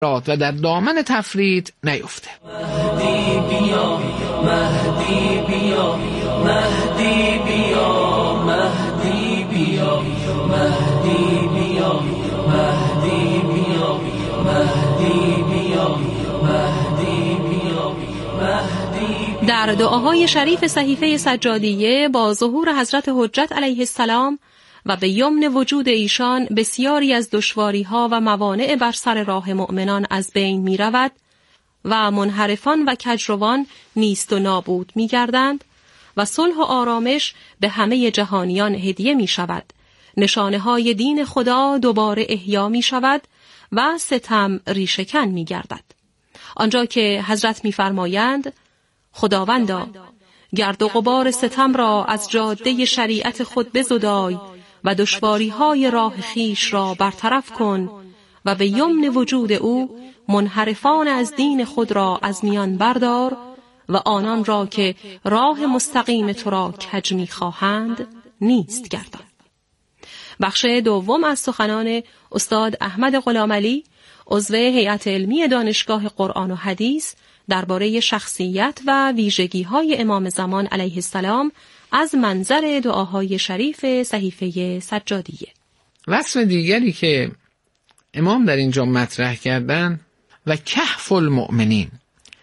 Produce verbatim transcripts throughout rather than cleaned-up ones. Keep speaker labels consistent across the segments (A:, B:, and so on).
A: و در دامن تفرید نیفته.
B: مهدی بیا، مهدی بیا، مهدی بیا، مهدی بیا، مهدی بیا، مهدی بیا، مهدی بیا، مهدی بیا، مهدی.
C: در دعاهای شریف صحیفه سجادیه با ظهور حضرت حجت علیه السلام و به یمن وجود ایشان بسیاری از دشواری‌ها و موانع بر سر راه مؤمنان از بین می رود و منحرفان و کجروان نیست و نابود می گردند و صلح و آرامش به همه جهانیان هدیه می شود. نشانه های دین خدا دوباره احیا می شود و ستم ریشه‌کن می گردد. آنجا که حضرت می فرمایند خداوندا گرد و غبار ستم را از جاده شریعت خود بزدای و دشواری‌های راه خیش را برطرف کن و به یمن وجود او منحرفان از دین خود را از میان بردار و آنان را که راه مستقیم تو را کج می‌خواهند نیست گردان. بخش دوم از سخنان استاد احمد غلامعلی، عضو هیئت علمی دانشگاه قرآن و حدیث، درباره شخصیت و ویژگی‌های امام زمان علیه السلام از منظر دعاهای شریف صحیفه سجادیه.
A: وصف دیگری که امام در اینجا مطرح کردن و کهف المؤمنین.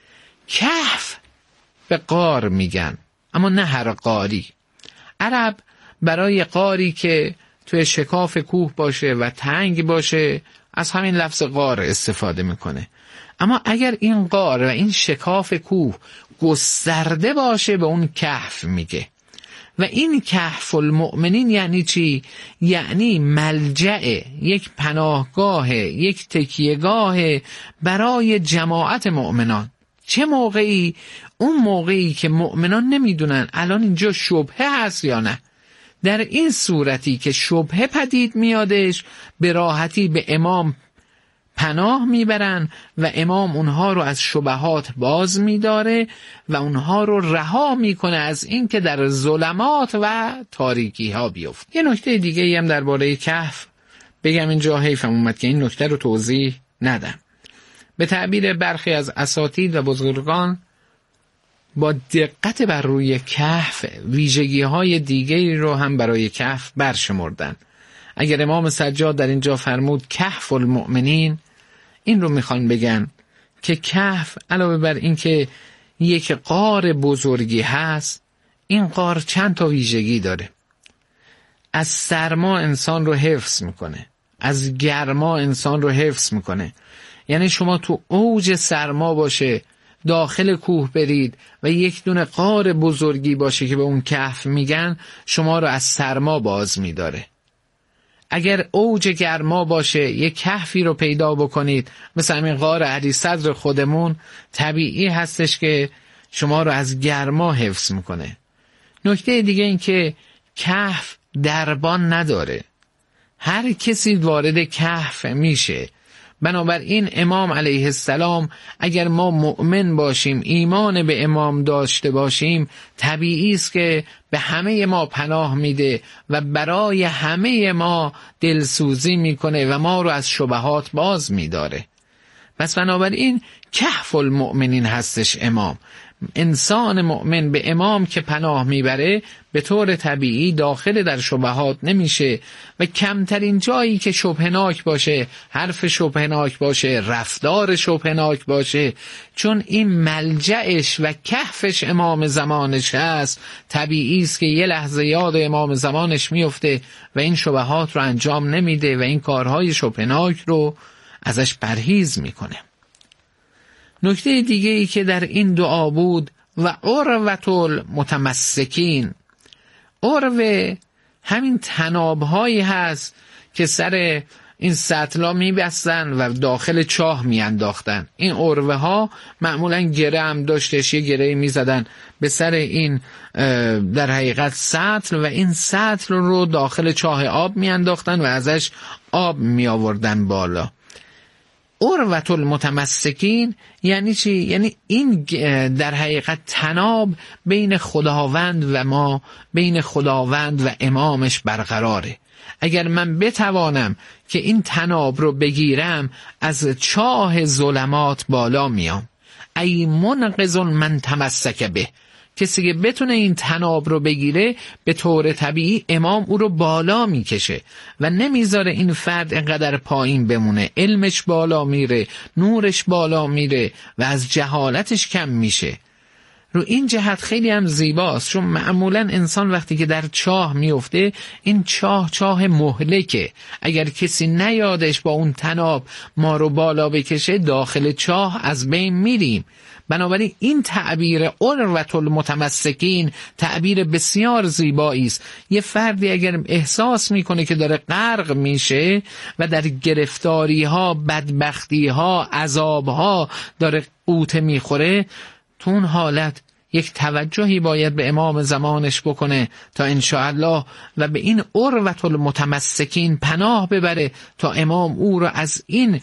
A: کهف به غار میگن، اما نه هر غاری. عرب برای غاری که توی شکاف کوه باشه و تنگ باشه از همین لفظ غار استفاده میکنه. اما اگر این غار و این شکاف کوه گسترده باشه به اون کهف میگه. و این کهف المؤمنین یعنی چی؟ یعنی ملجأ، یک پناهگاه، یک تکیهگاه برای جماعت مؤمنان. چه موقعی؟ اون موقعی که مؤمنان نمیدونن الان اینجا شبهه هست یا نه. در این صورتی که شبهه پدید میادش به راحتی به امام پناه میبرن و امام اونها رو از شبهات باز میداره و اونها رو رها میکنه از این که در ظلمات و تاریکی ها بیفت. یه نکته دیگه ای هم درباره کهف بگم، اینجا حیفم اومد که این نکته رو توضیح ندم. به تعبیر برخی از اساتید و بزرگان با دقت بر روی کهف ویژگی های دیگری رو هم برای کهف برشمردن. اگر امام سجاد در اینجا فرمود کهف المؤمنین، این رو میخوان بگن که کهف علاوه بر این که یک غار بزرگی هست، این غار چند تا ویژگی داره. از سرما انسان رو حفظ میکنه، از گرما انسان رو حفظ میکنه. یعنی شما تو اوج سرما باشه داخل کوه برید و یک دونه غار بزرگی باشه که به اون کهف میگن، شما رو از سرما باز میداره. اگر اوج گرما باشه یک کهفی رو پیدا بکنید مثل همین غار علی صدر خودمون، طبیعی هستش که شما رو از گرما حفظ میکنه. نکته دیگه این که کهف دربان نداره، هر کسی وارد کهف میشه. بنابراین امام علیه السلام اگر ما مؤمن باشیم، ایمان به امام داشته باشیم، طبیعی است که به همه ما پناه میده و برای همه ما دلسوزی میکنه و ما رو از شبهات باز میداره. پس بنابراین کهف المؤمنین هستش امام. انسان مؤمن به امام که پناه میبره به طور طبیعی داخل در شبهات نمیشه و کمترین جایی که شبهناک باشه، حرف شبهناک باشه، رفتار شبهناک باشه، چون این ملجأش و کهفش امام زمانش هست، طبیعی است که یه لحظه یاد امام زمانش میفته و این شبهات رو انجام نمیده و این کارهای شبهناک رو ازش پرهیز میکنه. نکته دیگه ای که در این دعا بود و عروة المتمسکین. عروه همین تنابهایی هست که سر این سطلا میبستن و داخل چاه میانداختن. این عروه ها معمولا گره هم داشتش، یه گره میزدن به سر این در حقیقت سطل و این سطل رو داخل چاه آب میانداختن و ازش آب میآوردن بالا. عروة المتمسکین یعنی چی؟ یعنی این در حقیقت تناب بین خداوند و ما، بین خداوند و امامش برقراره. اگر من بتوانم که این تناب رو بگیرم از چاه ظلمات بالا میام. ای منقذ من تمسک به، کسی که بتونه این تناب رو بگیره به طور طبیعی امام او رو بالا میکشه و نمیذاره این فرد اینقدر پایین بمونه. علمش بالا میره، نورش بالا میره و از جهالتش کم میشه. رو این جهت خیلی هم زیباست، چون معمولا انسان وقتی که در چاه میفته، این چاه چاه مهلکه. اگر کسی نیادش با اون تناب ما رو بالا بکشه، داخل چاه از بین میریم. بنابراین این تعبیر عروة المتمسکین تعبیر بسیار زیبایی است. یه فردی اگر احساس میکنه که داره غرق میشه و در گرفتاری ها، بدبختی ها، عذاب ها داره قوطه میخوره، تو اون حالت یک توجهی باید به امام زمانش بکنه تا انشاءالله و به این عروة المتمسکین پناه ببره تا امام او را از این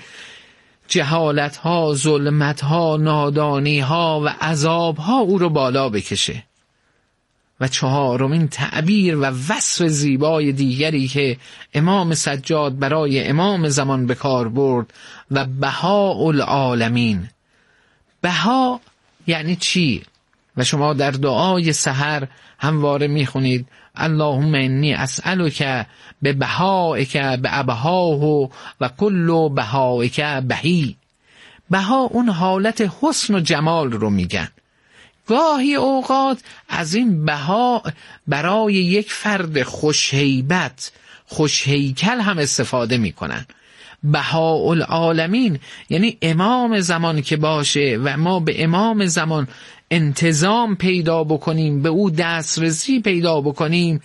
A: جهالت ها، ظلمت ها، نادانی ها و عذاب ها او رو بالا بکشه. و چهارمین تعبیر و وصف زیبای دیگری که امام سجاد برای امام زمان به کار برد و بهاء العالمین. بها یعنی چی؟ و شما در دعای سحر همواره میخونید اللهم انی اسألک به بهائک به ابهاه و کل بهائک بهی. بها اون حالت حسن و جمال رو میگن. گاهی اوقات از این بها برای یک فرد خوشهیبت، خوشهیکل هم استفاده میکنن. بهاء العالمین یعنی امام زمان که باشه و ما به امام زمان انتظام پیدا بکنیم، به او دسترسی پیدا بکنیم،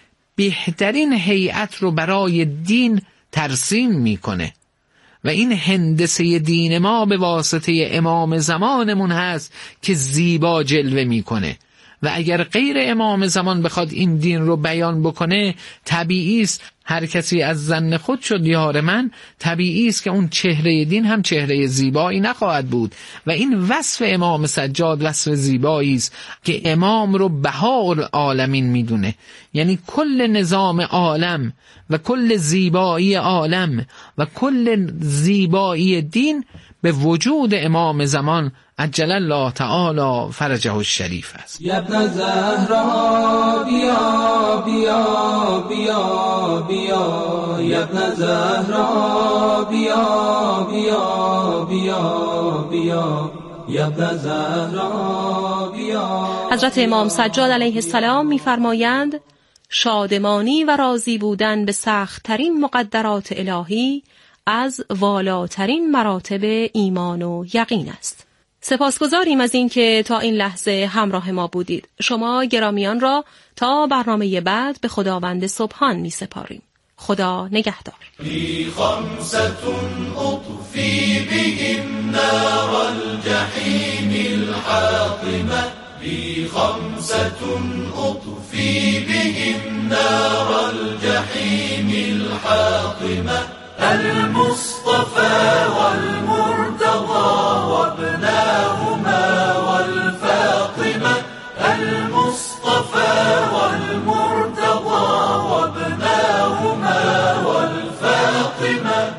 A: بهترین هیئت رو برای دین ترسیم میکنه و این هندسه دین ما به واسطه امام زمانمون هست که زیبا جلوه میکنه. و اگر غیر امام زمان بخواد این دین رو بیان بکنه، طبیعی است هر کسی از ظن خود شد یار من، طبیعی است که اون چهره دین هم چهره زیبایی نخواهد بود. و این وصف امام سجاد وصف زیبایی است که امام رو بهاء العالمین میدونه، یعنی کل نظام عالم و کل زیبایی عالم و کل زیبایی دین به وجود امام زمان عجل الله تعالی فرجه الشریف است.
B: یا ابن زهرا بیا بیا بیا بیا، یا ابن زهرا بیا بیا بیا بیا، یا ابن زهرا بیا.
C: حضرت امام سجاد علیه السلام می‌فرمایند شادمانی و راضی بودن به سخت‌ترین مقدرات الهی از والاترین مراتب ایمان و یقین است. سپاسگزاریم از این که تا این لحظه همراه ما بودید. شما گرامیان را تا برنامه بعد به خداوند سبحان می سپاریم. خدا نگهدار.
D: لی خمستون اطفی بهم نار الجحیم الحاطمه، لی خمستون اطفی بهم نار الجحیم الحاطمه، المصطفى والمرتضى وابناهما والفاطمة، المصطفى والمرتضى وابناهما والفاطمة.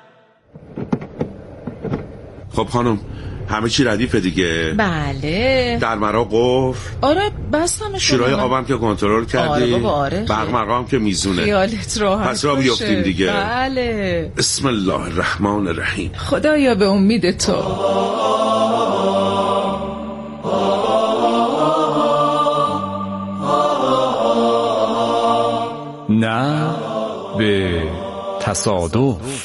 E: خب خانم همه چی ردیفه دیگه؟
F: بله.
E: در مرا قفل؟
F: آره بستم.
E: شیرای آبم که کنترل کردی؟
F: آره بابا آره.
E: برق مرقام که میزونه.
F: خیالت راحت
E: پس را بیفتیم دیگه.
F: بله.
E: بسم الله الرحمن الرحیم.
F: خدایا به امید تو.
G: نه به تصادف.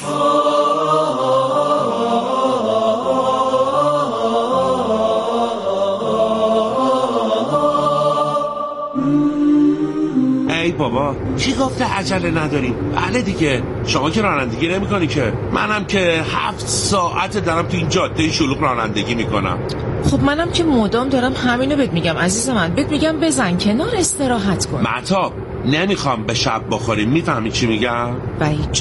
E: ای بابا کی گفته عجله نداریم؟ بله دیگه، شما که رانندگی نمی کنی که، منم که هفت ساعت دارم تو این جاده شلوغ رانندگی میکنم.
F: خب منم که مدام دارم همینو بهت میگم عزیز من، بهت میگم بزن کنار استراحت کن.
E: مهتاب نمیخوام به شب بخوریم، میفهمی چی میگم؟
F: وحید جان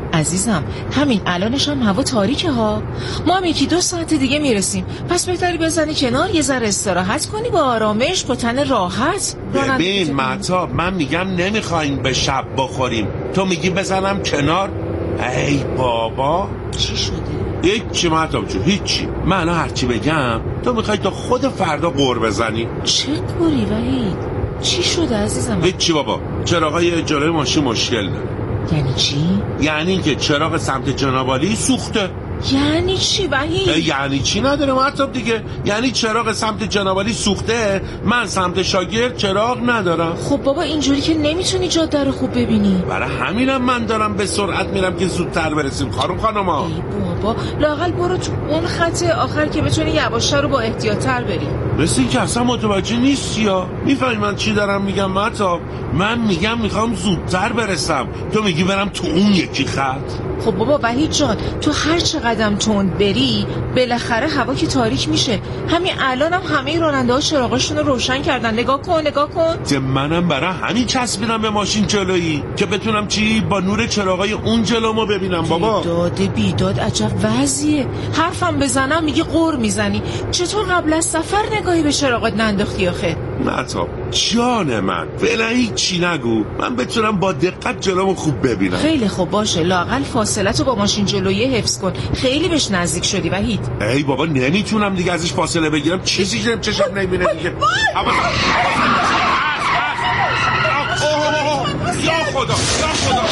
F: عزیزم همین الانش هم هوا تاریکه ها، ما هم یکی دو ساعت دیگه میرسیم، پس بهتری بزنی کنار یه ذره استراحت کنی با آرامش، با تن راحت.
E: ببین مهتاب، من میگم نمیخوایم به شب بخوریم، تو میگی بزنم کنار. ای بابا
F: چی شده؟
E: هیچی مهتاب جون، هیچی. من الان هرچی بگم تو میخوای تا خود فردا قور بزنی.
F: چه قوری وحید؟ چی شده عزیزم؟
E: هیچی بابا، چراغای جلوی ماشین مشکل داره.
F: یعنی چی؟
E: یعنی که چراغ سمت جناب عالی سوخته.
F: یعنی چی وحید؟
E: یعنی چی نداره مهتاب دیگه، یعنی چراغ سمت جناب عالی سوخته، من سمت شاگرد چراغ ندارم.
F: خب بابا اینجوری که نمیتونی جاده رو خوب ببینی.
E: برای همینم من دارم به سرعت میرم که زودتر برسیم خانم خانوما.
F: ای بابا لااقل برو تو اون خط آخر که بتونی یواش‌تر و با احتیاط‌تر بری.
E: مثل این که اصلا متوجه نیستی یا میفهمی من چی دارم میگم مهتاب؟ من میگم میخوام زودتر برسم، تو میگی برم تو اون یکی خط.
F: خب بابا وحید جان، تو هر چه قدم تند بری بالاخره هوا که تاریک میشه. همین الان هم همه راننده‌ها چراغاشون رو روشن کردن. نگاه کن نگاه کن.
E: که منم برای همین چسبیدم به ماشین جلویی که بتونم چی با نور چراغای اون جلومو ببینم. بابا
F: بیداد بیداد عجب وضعیه. حرفم بزنم میگی قور میزنی. چطور قبل از سفر نگاهی به چراغات ننداختی آخه؟
E: مهتاب جان من فعلا هیچی نگو، من بتونم با دقت جلومو خوب ببینم.
F: خیلی خوب باشه، لااقل فاصلتو با ماشین جلویی حفظ کن. خیلی بهش نزدیک شدی وحید.
E: ای بابا نمیتونم دیگه ازش فاصله بگیرم، چیزی که چشم نمیبینه دیگه. یا خدا یا خدا.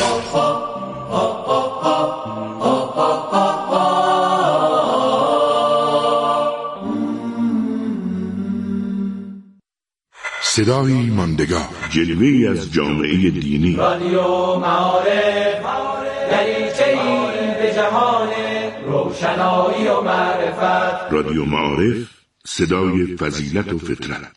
H: صدایی ماندگار، جلوه‌ای از جامعه دینی.
B: رادیو معارف، دریچه‌ای به جهان روشنایی و معرفت.
H: رادیو معارف، صدای فضیلت و فطرت.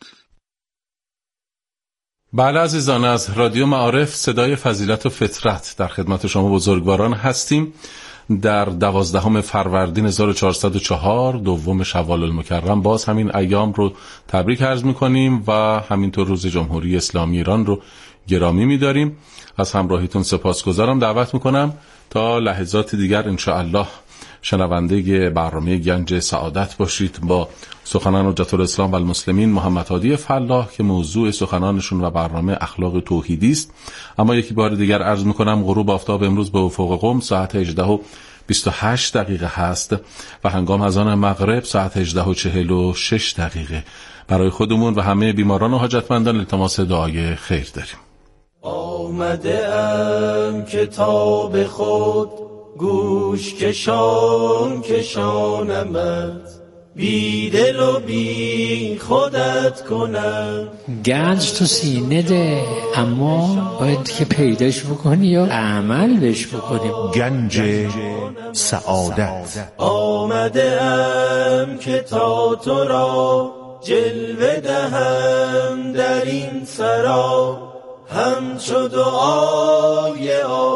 I: بله عزیزان، از رادیو معارف صدای فضیلت و فطرت در خدمت شما بزرگواران هستیم. در دوازدهم فروردین هزار و چهارصد و چهار دوم شوال المکرم باز همین ایام رو تبریک عرض می‌کنیم و همینطور روز جمهوری اسلامی ایران رو گرامی می‌داریم. از همراهیتون سپاسگزارم. دعوت می‌کنم تا لحظات دیگر انشاءالله شنونده برنامه گنج سعادت باشید با سخنان حجت الاسلام و المسلمین محمد هادی فلاح که موضوع سخنانشون و برنامه اخلاق توحیدی است. اما یکی بار دیگر عرض میکنم غروب آفتاب امروز به افق قم ساعت هجده و بیست و هشت دقیقه هست و هنگام اذان مغرب ساعت هجده و چهل و شش دقیقه. برای خودمون و همه بیماران و حاجتمندان التماس دعای خیر داریم.
D: آمده ام کتاب خود گوش کشان کشانمت، بی دل و بی خودت کنم.
J: گنج تو سینه ده، اما باید که پیداش بکنی یا عمل بهش بکنیم.
K: گنج سعادت.
D: آمده ام که تا تو را جلوه دهم در این سرا، همچو دعای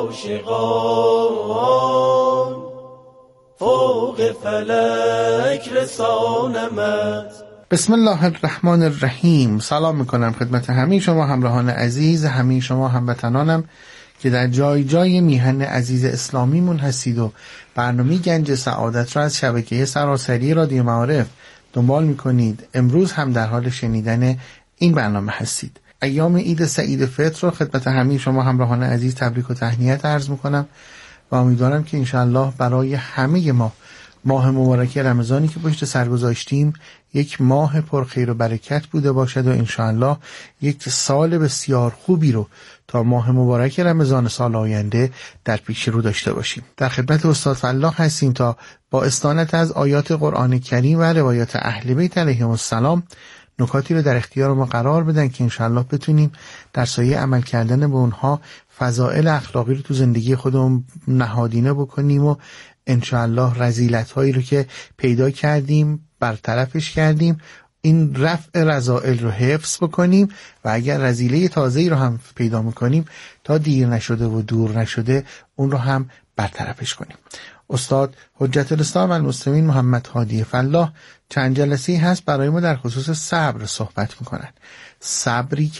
D: عاشقان فوق فلک رسانمت.
L: بسم الله الرحمن الرحیم. سلام میکنم خدمت همه شما همراهان عزیز، همه شما هموطنانم که در جای جای میهن عزیز اسلامیمون هستید و برنامه گنج سعادت را از شبکه سراسری رادیو معارف دنبال میکنید. امروز هم در حال شنیدن این برنامه هستید. ایام عید سعید فطر رو خدمت همه شما همراهان عزیز تبریک و تهنیت عرض میکنم و امیدوارم که انشاءالله برای همه ما ماه مبارک رمضانی که پشت سر گذاشتیم یک ماه پر خیر و برکت بوده باشد و انشاءالله یک سال بسیار خوبی رو تا ماه مبارک رمضان سال آینده در پیش رو داشته باشیم. در خدمت استاد فلاح هستیم تا با استانت از آیات قرآن کریم و روایات اهل بیت علیهم السلام نکاتی رو در اختیار ما قرار بدن که انشاءالله بتونیم در سایه عمل کردن به اونها فضائل اخلاقی رو تو زندگی خودمون نهادینه بکنیم و انشاءالله رذیلت هایی رو که پیدا کردیم برطرفش کردیم، این رفع رذائل رو حفظ بکنیم و اگر رذیله تازه‌ای رو هم پیدا میکنیم تا دیر نشده و دور نشده اون رو هم برطرفش کنیم. استاد حجت الاسلام و المسلمین محمد هادی فلاح چند جلسه‌ای هست برای ما در خصوص صبر صحبت میکنن. صبری که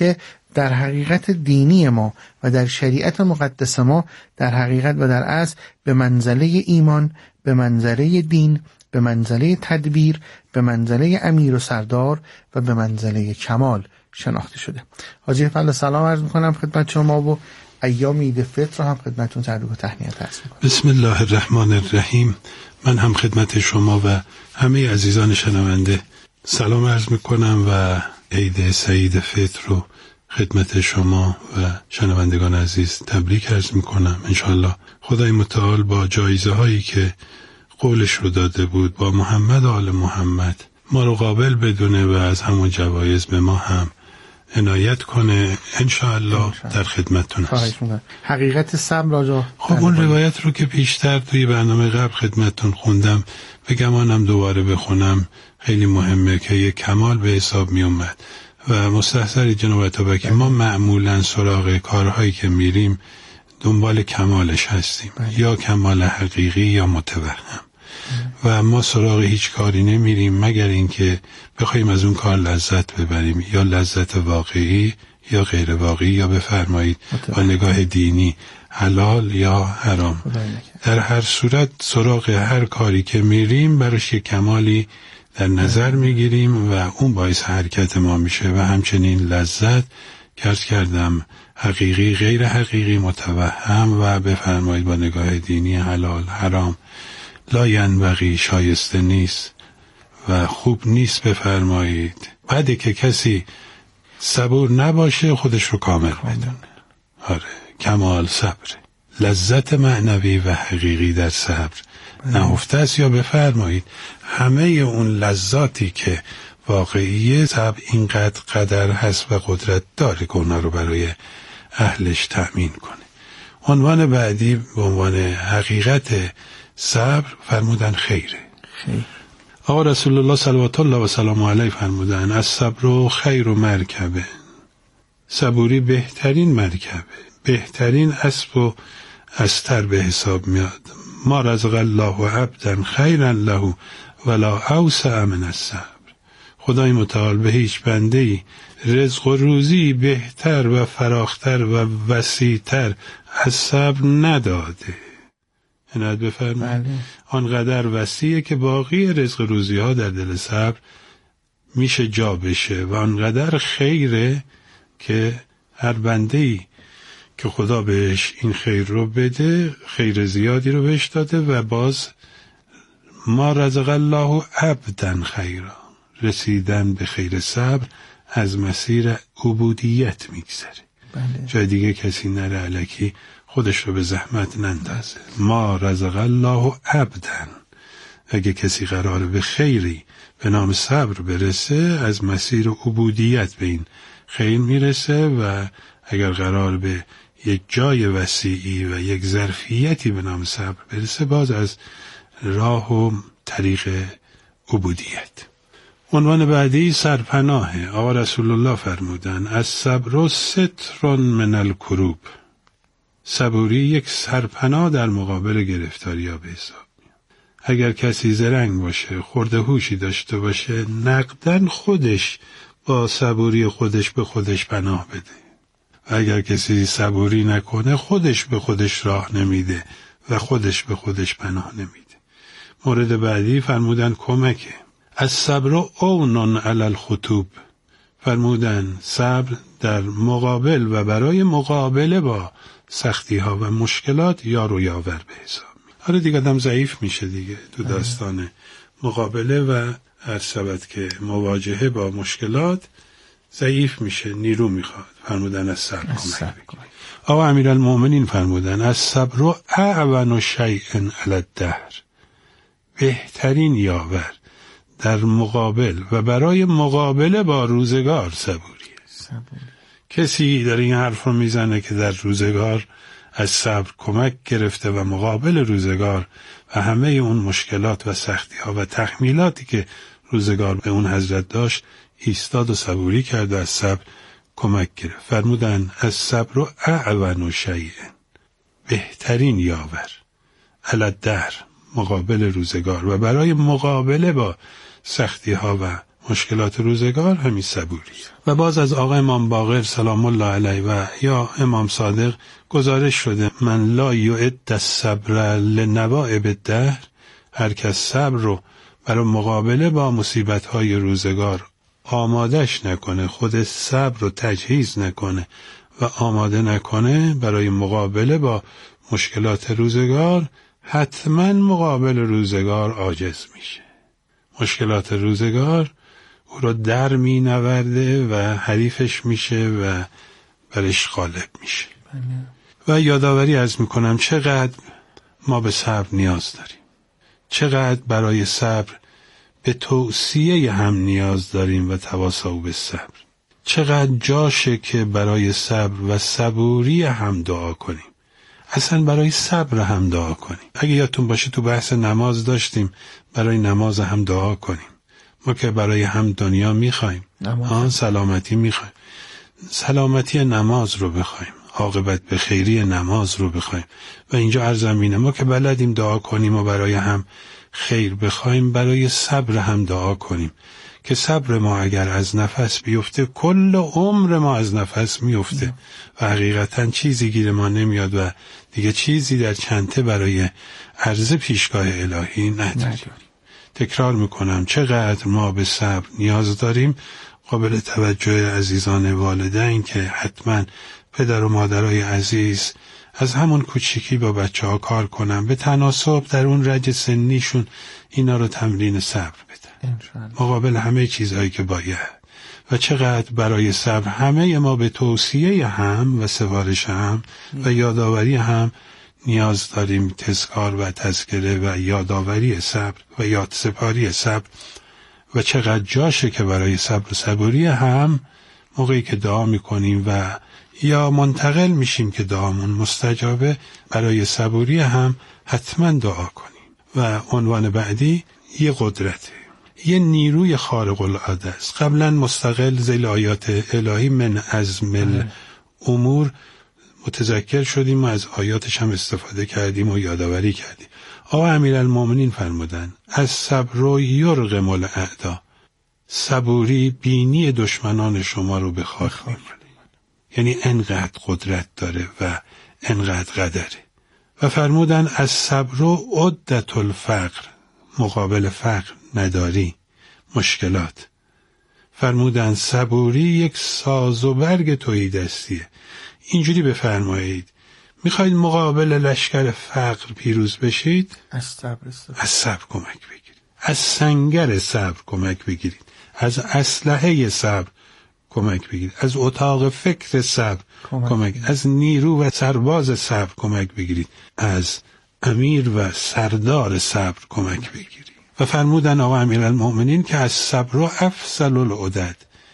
L: در حقیقت دینی ما و در شریعت مقدس ما در حقیقت و در اصل به منزله ایمان، به منزله دین، به منزله تدبیر، به منزله امیر و سردار و به منزله کمال شناخته شده. حاجی فضل سلام عرض میکنم خدمت شما و ایام عید فطر رو هم خدمتتون تبریک و تهنیت عرض میکنم.
K: بسم الله الرحمن الرحیم. من هم خدمت شما و همه عزیزان شنونده سلام عرض میکنم و عید سعید فطر رو خدمت شما و شنوندگان عزیز تبریک عرض میکنم. انشالله خدای متعال با جایزه هایی که قولش رو داده بود با محمد و آل محمد ما رو قابل بدونه و از همون جوایز به ما هم عنایت کنه. انشاءالله در خدمتتون هست.
L: حقیقت صبر آجا
K: خب اون روایت رو که پیشتر توی برنامه قبل خدمتتون خوندم بگمانم دوباره بخونم، خیلی مهمه که یک کمال به حساب می اومد و مستحضر جناب اتابکی ما معمولا سراغ کارهایی که میریم دنبال کمالش هستیم، یا کمال حقیقی یا متوهم، و ما سراغ هیچ کاری نمیریم مگر اینکه بخوایم از اون کار لذت ببریم، یا لذت واقعی یا غیر واقعی، یا بفرمایید با نگاه دینی حلال یا حرام. در هر صورت سراغ هر کاری که میریم براش یک کمالی در نظر میگیریم و اون باعث حرکت ما میشه و همچنین لذت عرض کردم حقیقی غیر حقیقی متوهم و بفرمایید با نگاه دینی حلال حرام لا ینبغی شایسته نیست و خوب نیست. بفرمایید بعد که کسی صبور نباشه خودش رو کامل بدونه. آره کمال صبر، لذت معنوی و حقیقی در صبر نهفته است. یا بفرمایید همه اون لذاتی که واقعیه صبر اینقدر قدر هست و قدرت داره که اونا رو برای اهلش تأمین کنه. عنوان بعدی به عنوان حقیقت صبر فرمودن خیره. خیر. آقا رسول الله صلوات الله و سلام علیه فرمودن از صبر و خیر و مرکبه، صبوری بهترین مرکبه، بهترین اسب و استر به حساب میاد. ما رزق الله عبدا خیرا له ولا اوسع من الصبر. خدای متعال به هیچ بنده‌ای رزق و روزی بهتر و فراختر و وسیعتر از صبر نداده. عنایت بفرمایید. آنقدر وسیعه که باقی رزق روزی ها در دل صبر میشه جا بشه و آنقدر خیره که هر بنده‌ای که خدا بهش این خیر رو بده خیر زیادی رو بهش داده و باز ما رزق الله عبدا خیرا، رسیدن به خیر صبر از مسیر عبودیت میگذره. بله. جای دیگه کسی نره الکی خودش رو به زحمت نندازه. ما رزق الله عبدا، اگه کسی قراره به خیری به نام صبر برسه از مسیر عبودیت به این خیر میرسه و اگر قرار به یک جای وسیعی و یک ظرفیتی به نام صبر برسه باز از راه و طریق عبودیت. عنوان بعدی سرپناهه. آقا رسول الله فرمودن از صبر و ستر من الکروب، صبوری یک سرپناه در مقابل گرفتاری ها به حساب میاد. اگر کسی زرنگ باشه، خرده هوشی داشته باشه، نقدن خودش با صبوری خودش به خودش پناه بده. و اگر کسی صبوری نکنه خودش به خودش راه نمیده و خودش به خودش پناه نمیده. مورد بعدی فرمودن کمکه. از صبر و اونون علی الخطوب، فرمودن صبر در مقابل و برای مقابله با سختی ها و مشکلات یار و یاور به حساب می. حالا دیگه آدم ضعیف میشه دیگه تو داستان مقابله و هر سبت که مواجهه با مشکلات ضعیف میشه، نیرو میخواد. فرمودن از صبر کمک بگیر. آقا امیرالمومنین فرمودن از صبر و اعون شیء علی الدهر، بهترین یاور در مقابل و برای مقابله با روزگار صبوریه. صبوری. کسی در این حرف رو میزنه که در روزگار از صبر کمک گرفته و مقابل روزگار و همه اون مشکلات و سختی ها و تحمیلاتی که روزگار به اون حضرت داشت ایستاد و صبوری کرد و از صبر کمک گرفت. فرمودن از صبر و اعون شیء، بهترین یاور علی الدهر، مقابل روزگار و برای مقابله با سختی ها و مشکلات روزگار همین صبوری. و باز از آقا امام باقر سلام الله علیه و یا امام صادق گزارش شده من لا یعد الصبر لنوائب الدهر، هر کس صبر رو برای مقابله با مصیبت‌های روزگار آمادش نکنه، خود صبر رو تجهیز نکنه و آماده نکنه برای مقابله با مشکلات روزگار، حتما مقابل روزگار عاجز میشه. مشکلات روزگار او رو در می نورده و حریفش میشه و برش غالب میشه. و یادآوری عرض میکنم چقدر ما به صبر نیاز داریم، چقدر برای صبر به توصیه هم نیاز داریم و تواصل به صبر. چقدر جاشه که برای صبر و صبوری هم دعا کنیم، اصلا برای صبر هم دعا کنیم. اگه یادتون باشه تو بحث نماز داشتیم برای نماز هم دعا کنیم. ما که برای هم دنیا میخوایم، آن سلامتی میخوایم، سلامتی نماز رو بخوایم، عاقبت به خیری نماز رو بخوایم. و اینجا عرضم اینه ما که بلدیم دعا کنیم و برای هم خیر بخوایم، برای صبر هم دعا کنیم که صبر ما اگر از نفس بیفته کل عمر ما از نفس میفته و حقیقتا چیزی گیر ما نمیاد و دیگه چیزی در چنته برای عرض پیشگاه الهی نداریم. تکرار میکنم چقدر ما به صبر نیاز داریم. قابل توجه عزیزان والدین که حتما پدر و مادرای عزیز از همون کوچیکی با بچه ها کار کنن، به تناسب در اون رج سنیشون اینا رو تمرین صبر بدن مقابل همه چیزهایی که باید. و چقدر برای صبر همه ما به توصیه هم و سفارش هم و یادآوری هم نیاز داریم، تذکار و تذکره و یادآوری صبر و یادسپاری صبر. و چقدر جاشه که برای صبر و صبوری هم موقعی که دعا میکنیم و یا منتقل میشیم که دعامون مستجابه، برای صبوری هم حتما دعا کنیم. و عنوان بعدی یه قدرته، یه نیروی خارق العاده است. قبلا مستقل ذیل آیات الهی من عزم الامور متذکر شدیم و از آیاتش هم استفاده کردیم و یادآوری کردیم. آقا امیرالمومنین فرمودن از صبر یرغم الاعدا، صبوری بینی دشمنان شما رو به خاک می‌کنه. یعنی انقدر قدرت داره و انقدر قدره. و فرمودن از صبر و عدت الفقر، مقابل فقر نداری، مشکلات. فرمودن صبوری یک ساز و برگ تهیدستیه. اینجوری بفرمایید میخواید مقابل لشکر فقر پیروز بشید،
L: از صبر
K: از صبر کمک بگیرید، از سنگر صبر کمک بگیرید، از اسلحه صبر کمک بگیرید، از اتاق فکر صبر کمک, کمک از نیرو و سرباز صبر کمک بگیرید، از امیر و سردار صبر کمک بگیرید. و فرمودن آقا امیرالمومنین که از صبر و افضل العدد،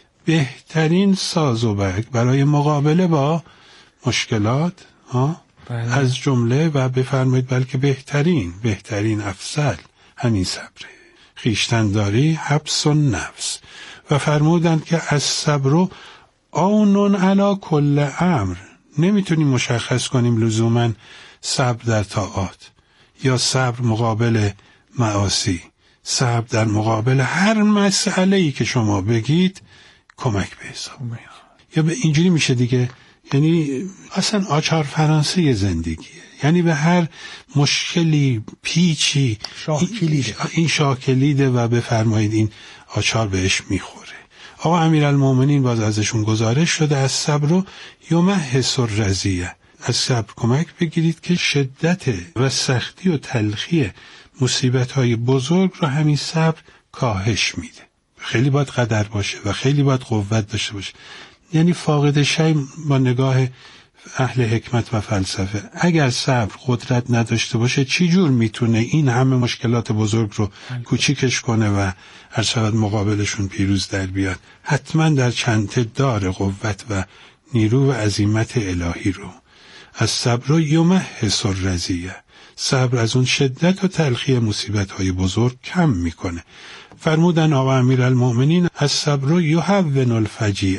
K: بهترین ساز و برگ برای مقابله با مشکلات ها بله. از جمله و بفرمایید بلکه بهترین بهترین افضل همین صبره، خویشتن‌داری، حبس و نفس. و فرمودند که از صبر آنون علی کل امر، نمیتونیم مشخص کنیم لزوما صبر در طاعات یا صبر مقابل معاصی، صبر در مقابل هر مسئله‌ای که شما بگید کمک به حساب میاد. یا به اینجوری میشه دیگه، یعنی اصلا آچار فرانسه زندگیه، یعنی به هر مشکلی پیچی
L: شاکلیده.
K: این شاکلیده و بفرمایید این آچار بهش میخوره. آقا امیرالمومنین باز ازشون گزارش شده از صبر و یمحص الرضیه، از صبر کمک بگیرید که شدت و سختی و تلخی مصیبت‌های بزرگ رو همین صبر کاهش میده. خیلی باید قدر باشه و خیلی باید قوت داشته باشه. یعنی فاقد شی با نگاه اهل حکمت و فلسفه، اگر صبر قدرت نداشته باشه چی جور میتونه این همه مشکلات بزرگ رو کوچیکش کنه و هر شود مقابلشون پیروز در بیاد؟ حتما در چنته دار قوت و نیرو و عزیمت الهی رو. از صبر یمحص الرضیه، صبر از اون شدت و تلخی مصیبت‌های بزرگ کم میکنه. فرمودن آقا امیرالمومنین از صبر یهون الفجیعه،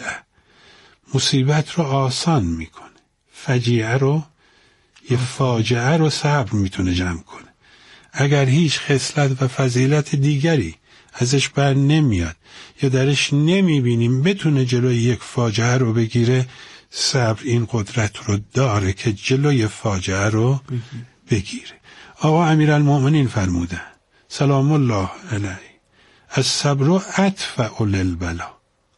K: مصیبت رو آسان میکنه. فجیعه رو، یه فاجعه رو صبر میتونه جمع کنه. اگر هیچ خصلت و فضیلت دیگری ازش بر نمیاد یا درش نمیبینیم بتونه جلوی یک فاجعه رو بگیره، صبر این قدرت رو داره که جلوی فاجعه رو بگیره. آقا امیرالمؤمنین فرمودن سلام الله علیه الصبر ادفع للبلا،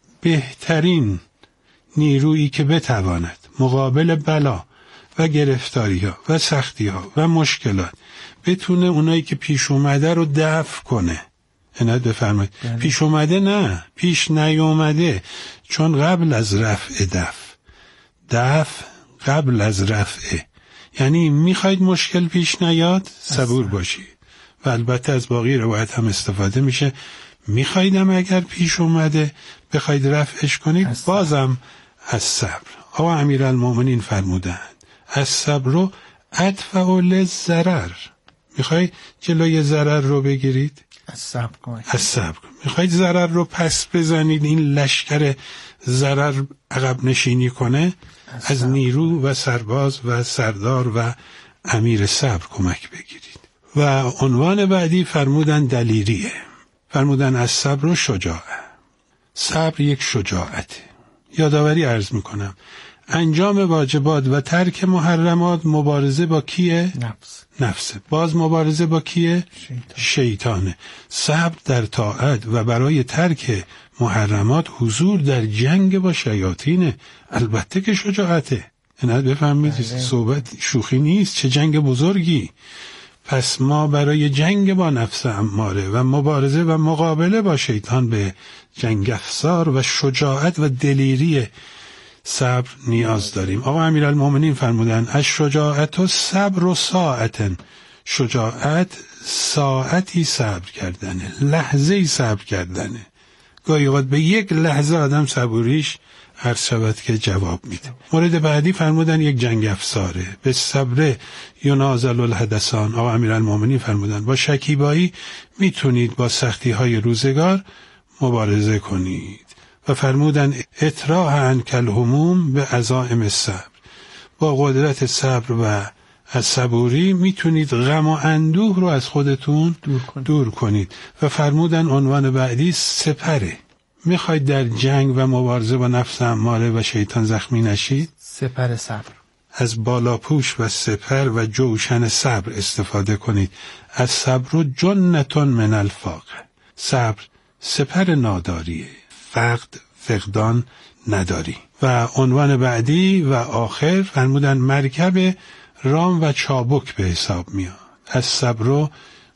K: بهترین نیرویی که بتواند مقابل بلا و گرفتاری ها و سختی ها و مشکلات بتونه اونایی که پیش اومده رو دفع کنه. عنایت بفرمایید. پیش اومده نه، پیش نیومده، چون قبل از رفع دفع، دفع قبل از رفعه. یعنی میخواید مشکل پیش نیاد صبور باشید و البته از باقی روایت هم استفاده میشه، میخوایدم اگر پیش اومده بخواید رفعش کنید بازم از صبر. آقا امیرالمؤمنین فرمودند از صبر رو ادفع للضرر، میخواید جلوی ضرر رو بگیرید
L: از صبر کنید،
K: از صبر کنید. میخواید ضرر رو پس بزنید، این لشکر ضرر عقب نشینی کنه، از, از نیرو و سرباز و سردار و امیر صبر کمک بگیرید. و عنوان بعدی فرمودن دلیریه، فرمودن از صبر و شجاعت. صبر یک شجاعته. یادآوری عرض میکنم انجام واجبات و ترک محرمات مبارزه با کیه؟
L: نفس.
K: نفسه. باز مبارزه با کیه؟
L: شیطان.
K: شیطانه. صبر در طاعت و برای ترک محرمات حضور در جنگ با شیاطینه. البته که شجاعته. اینت بفهمید صحبت شوخی نیست، چه جنگ بزرگی. پس ما برای جنگ با نفس اماره و مبارزه و مقابله با شیطان به جنگ افزار و شجاعت و دلیری صبر نیاز داریم. آقا امیرالمؤمنین فرمودن از شجاعت و صبر و ساعتن، شجاعت ساعتی صبر کردنه، لحظه‌ای صبر کردنه. گاهی اوقات به یک لحظه آدم صبوریش عرض شود که جواب میده. مورد بعدی فرمودن یک جنگ افساره، به صبر ینازل الحدثان. آقا امیرالمؤمنین فرمودن با شکیبایی میتونید با سختی های روزگار مبارزه کنید و فرمودن اطراح عنک الهموم به عزائم الصبر. با قدرت صبر و از صبوری میتونید غم و اندوه رو از خودتون دور کنید, دور کنید. و فرمودن عنوان بعدی سپره. میخواید در جنگ و مبارزه با نفس اماره و شیطان زخمی نشید؟
L: سپر صبر.
K: از بالاپوش و سپر و جوشن صبر استفاده کنید. از صبر جنتون من الفاقه. صبر سپر ناداریه، فقد فقدان نداری. و عنوان بعدی و آخر فرمودن مرکب رام و چابک به حساب میاد. از صبر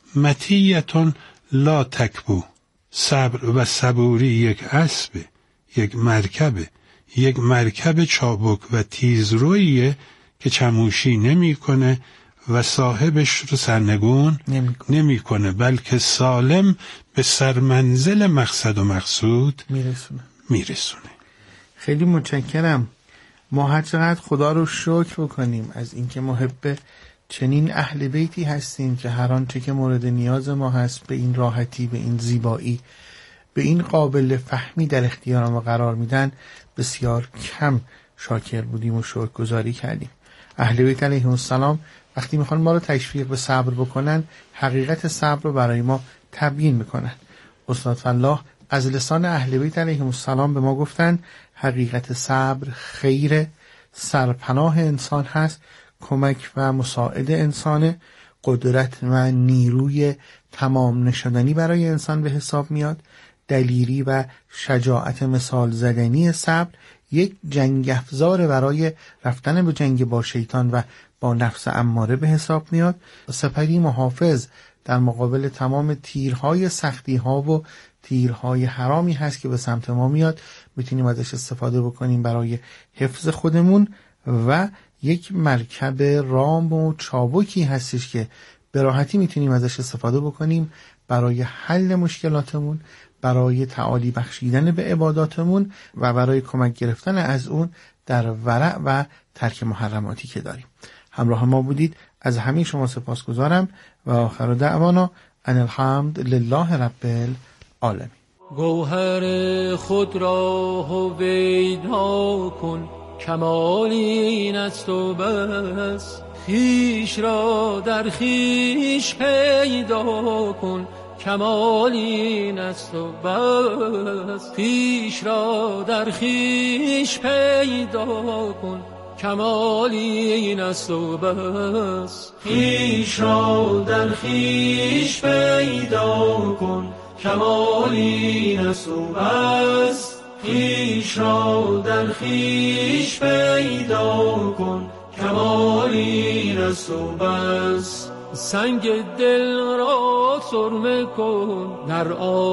K: متیتون لا تکبو. صبر و صبوری یک اسبه، یک مرکبه، یک مرکب چابک و تیزرویه که چموشی نمی کنه و صاحبش رو سرنگون نمی کنه، بلکه سالم به سرمنزل مقصد و مقصود
L: میرسونه.
K: میرسونه.
L: خیلی متشکرم. ما هر چقدر خدا رو شکر بکنیم از اینکه محب چنین اهل بیتی هستیم که هر آنچه که مورد نیاز ما هست به این راحتی، به این زیبایی، به این قابل فهمی در اختیار ما قرار میدن. بسیار کم شاکر بودیم و شکرگزاری کردیم. اهل بیت علیهم السلام وقتی میخوان ما رو تشویق به صبر بکنن، حقیقت صبر رو برای ما تبیین میکنن. استاد فلاح از لسان اهل بیت علیهم السلام به ما گفتن حقیقت صبر خیر سرپناه انسان هست، کمک و مساعد انسانه، قدرت و نیروی تمام نشدنی برای انسان به حساب میاد. دلیری و شجاعت مثال زدنی صبر یک جنگ افزار برای رفتن به جنگ با شیطان و با نفس اماره به حساب میاد. سپری محافظ در مقابل تمام تیرهای سختی‌ها و تیرهای حرامی هست که به سمت ما میاد. میتونیم ازش استفاده بکنیم برای حفظ خودمون و یک مرکب رام و چابکی هستش که به راحتی میتونیم ازش استفاده بکنیم برای حل مشکلاتمون، برای تعالی بخشیدن به عباداتمون و برای کمک گرفتن از اون در ورع و ترک محرماتی که داریم. همراه ما بودید. از همه شما سپاسگزارم و آخر دعوانا ان الحمد لله رب العالمین.
M: گوهر خود را هویدا کن، کمال این است و بس. خویش را در خویش پیدا کن، کمال این است و بس. خویش را در خویش پیدا کن کمال این است و بس.
D: خویش را در خویش پیدا کن کمال این است و بس. خویش را در خویش پیدا کن کمال این است و بس.
M: سنگ دل را سرمه کن در آب